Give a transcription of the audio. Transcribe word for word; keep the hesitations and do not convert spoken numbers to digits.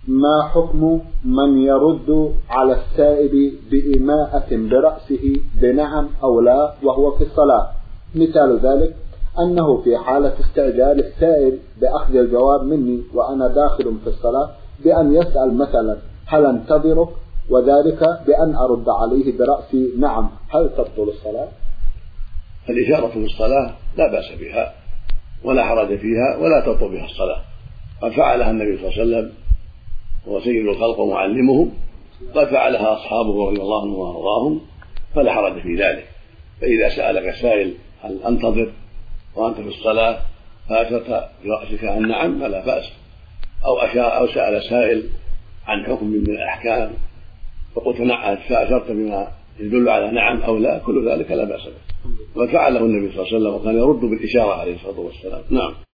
ما حكم من يرد على السائل بإيماءة برأسه بنعم أو لا وهو في الصلاة؟ مثال ذلك أنه في حالة استعجال السائل بأخذ الجواب مني وأنا داخل في الصلاة بأن يسأل مثلا هل انتظرك، وذلك بأن أرد عليه برأسي نعم، هل تبطل الصلاة؟ الإشارة في الصلاة لا بأس بها ولا حرج فيها ولا تبطل بها الصلاة، قد فعلها النبي صلى الله عليه وسلم وهو سيد الخلق ومعلمهم، قد فعلها أصحابه رضي الله عنهم وأرضاهم، فلا حرج في ذلك. فإذا سألك سائل هل أنتظر وأنت في الصلاة فأشرت برأسك عن نعم فلا بأس، أو, أو سأل سائل عن حكم من الأحكام فقلت نعم فأشرت بما يدل على نعم أو لا، كل ذلك لا بأس به، وفعله النبي صلى الله عليه وسلم وكان يرد بالإشارة عليه الصلاة والسلام. نعم.